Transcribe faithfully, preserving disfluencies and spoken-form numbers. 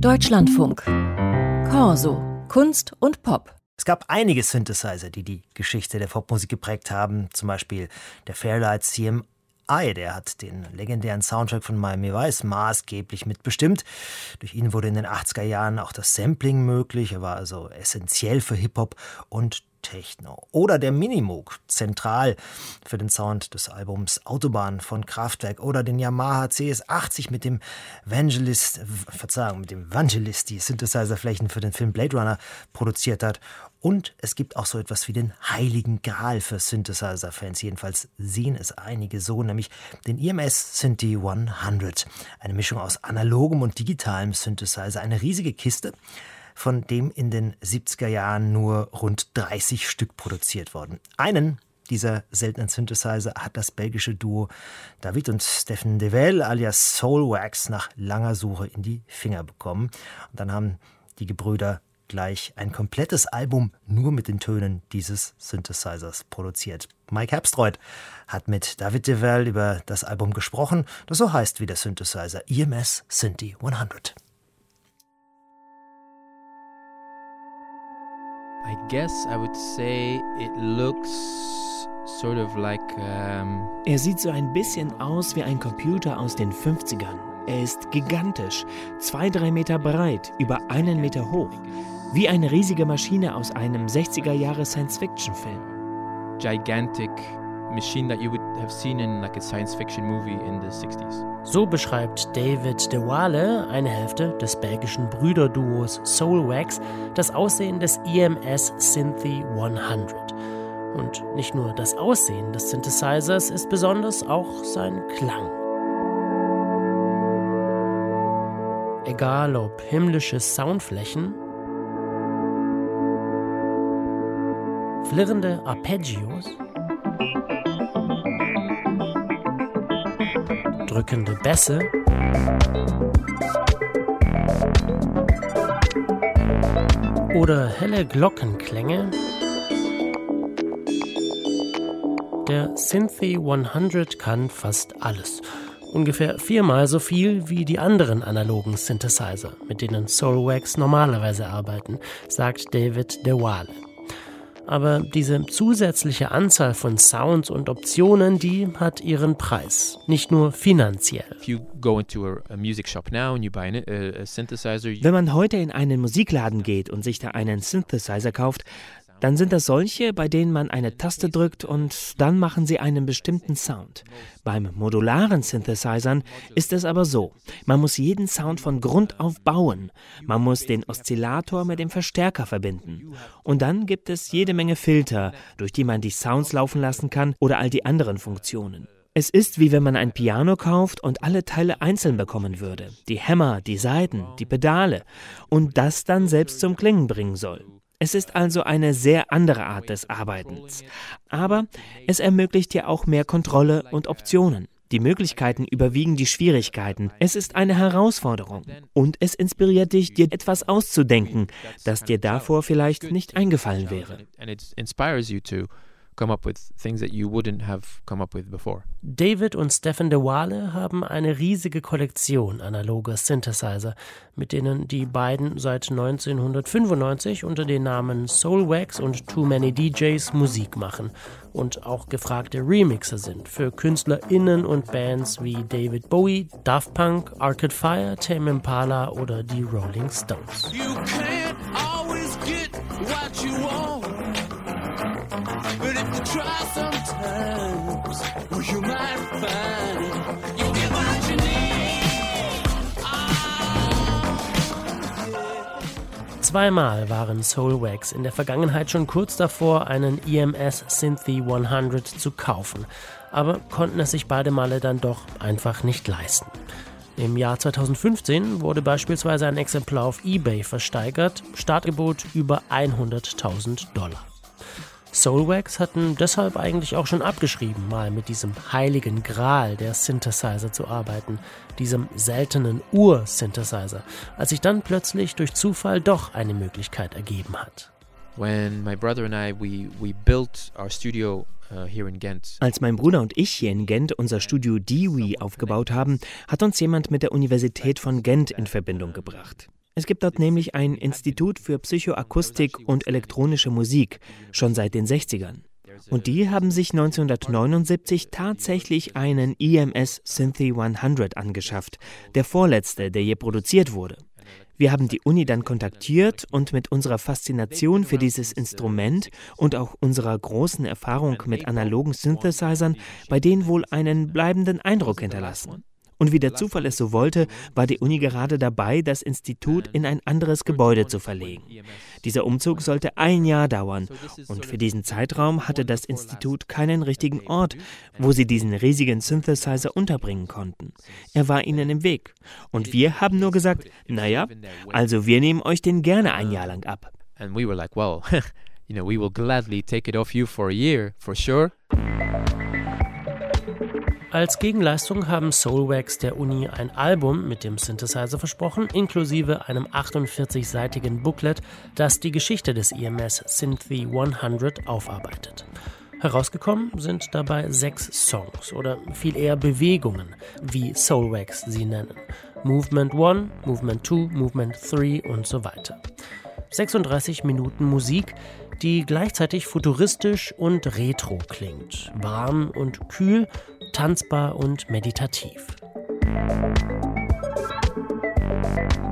Deutschlandfunk. Corso. Kunst und Pop. Es gab einige Synthesizer, die die Geschichte der Popmusik geprägt haben. Zum Beispiel der Fairlight C M I, der hat den legendären Soundtrack von Miami Vice maßgeblich mitbestimmt. Durch ihn wurde in den achtziger Jahren auch das Sampling möglich. Er war also essentiell für Hip-Hop und Techno. Oder der Minimoog, zentral für den Sound des Albums Autobahn von Kraftwerk. Oder den Yamaha C S achtzig mit dem Vangelis, Verzeihung, mit dem Vangelis, die Synthesizer-Flächen für den Film Blade Runner produziert hat. Und es gibt auch so etwas wie den Heiligen Gral für Synthesizer-Fans. Jedenfalls sehen es einige so, nämlich den I M S Synthi hundert. Eine Mischung aus analogem und digitalem Synthesizer. Eine riesige Kiste, von dem in den siebziger Jahren nur rund dreißig Stück produziert wurden. Einen dieser seltenen Synthesizer hat das belgische Duo David und Stefan Devel alias Soulwax nach langer Suche in die Finger bekommen. Und dann haben die Gebrüder gleich ein komplettes Album nur mit den Tönen dieses Synthesizers produziert. Mike Herbstreuth hat mit David Devel über das Album gesprochen, das so heißt wie der Synthesizer I M S Synthi hundert. I guess I would say it looks sort of like um Er sieht so ein bisschen aus wie ein Computer aus den fünfzigern. Er ist gigantisch, zwei, drei Meter breit, über einen Meter hoch. Wie eine riesige Maschine aus einem sechziger Jahre Science-Fiction-Film. gigantic machine that you would have seen in like a science fiction movie in the sixties. So beschreibt David De Wale, eine Hälfte des belgischen Brüderduos Soulwax, das Aussehen des I M S Synthi hundert. Und nicht nur das Aussehen des Synthesizers ist besonders, auch sein Klang. Egal ob himmlische Soundflächen, flirrende Arpeggios, drückende Bässe oder helle Glockenklänge. Der Synthi hundert kann fast alles. Ungefähr viermal so viel wie die anderen analogen Synthesizer, mit denen Soulwax normalerweise arbeiten, sagt David De Wale. Aber diese zusätzliche Anzahl von Sounds und Optionen, die hat ihren Preis. Nicht nur finanziell. Wenn man heute in einen Musikladen geht und sich da einen Synthesizer kauft, dann sind das solche, bei denen man eine Taste drückt und dann machen sie einen bestimmten Sound. Beim modularen Synthesizern ist es aber so, man muss jeden Sound von Grund auf bauen. Man muss den Oszillator mit dem Verstärker verbinden. Und dann gibt es jede Menge Filter, durch die man die Sounds laufen lassen kann oder all die anderen Funktionen. Es ist wie wenn man ein Piano kauft und alle Teile einzeln bekommen würde. Die Hämmer, die Saiten, die Pedale und das dann selbst zum Klingen bringen soll. Es ist also eine sehr andere Art des Arbeitens. Aber es ermöglicht dir auch mehr Kontrolle und Optionen. Die Möglichkeiten überwiegen die Schwierigkeiten. Es ist eine Herausforderung. Und es inspiriert dich, dir etwas auszudenken, das dir davor vielleicht nicht eingefallen wäre. Come up with things that you wouldn't have come up with before. David und Stefan De Wale haben eine riesige Kollektion analoger Synthesizer, mit denen die beiden seit neunzehnhundertfünfundneunzig unter den Namen Soulwax und Too Many D Js Musik machen und auch gefragte Remixer sind für KünstlerInnen und Bands wie David Bowie, Daft Punk, Arcade Fire, Tame Impala oder die Rolling Stones. You can't always get what you want. But if you try sometimes, well, you might find it. You'll get what you need. Oh, yeah. Zweimal waren Soulwax in der Vergangenheit schon kurz davor, einen I M S Synthi hundert zu kaufen, aber konnten es sich beide Male dann doch einfach nicht leisten. Im Jahr zweitausendfünfzehn wurde beispielsweise ein Exemplar auf eBay versteigert, Startgebot über hunderttausend Dollar. Soulwax hatten deshalb eigentlich auch schon abgeschrieben, mal mit diesem heiligen Gral der Synthesizer zu arbeiten, diesem seltenen Ur-Synthesizer, als sich dann plötzlich durch Zufall doch eine Möglichkeit ergeben hat. When my brother and I we we built our studio uh, here in Ghent. Als mein Bruder und ich hier in Gent unser Studio D W I aufgebaut haben, hat uns jemand mit der Universität von Gent in Verbindung gebracht. Es gibt dort nämlich ein Institut für Psychoakustik und elektronische Musik, schon seit den sechzigern. Und die haben sich neunzehnhundertneunundsiebzig tatsächlich einen E M S Synthie hundert angeschafft, der vorletzte, der je produziert wurde. Wir haben die Uni dann kontaktiert und mit unserer Faszination für dieses Instrument und auch unserer großen Erfahrung mit analogen Synthesizern bei denen wohl einen bleibenden Eindruck hinterlassen. Und wie der Zufall es so wollte, war die Uni gerade dabei, das Institut in ein anderes Gebäude zu verlegen. Dieser Umzug sollte ein Jahr dauern und für diesen Zeitraum hatte das Institut keinen richtigen Ort, wo sie diesen riesigen Synthesizer unterbringen konnten. Er war ihnen im Weg. Und wir haben nur gesagt, naja, also wir nehmen euch den gerne ein Jahr lang ab. And we were like, well, you know, we will gladly take it off you for a year, for sure. Als Gegenleistung haben Soulwax der Uni ein Album mit dem Synthesizer versprochen, inklusive einem achtundvierzigseitigen Booklet, das die Geschichte des E M S Synthie hundert aufarbeitet. Herausgekommen sind dabei sechs Songs oder viel eher Bewegungen, wie Soulwax sie nennen. Movement eins, Movement zwei, Movement drei und so weiter. sechsunddreißig Minuten Musik, die gleichzeitig futuristisch und retro klingt, warm und kühl, tanzbar und meditativ.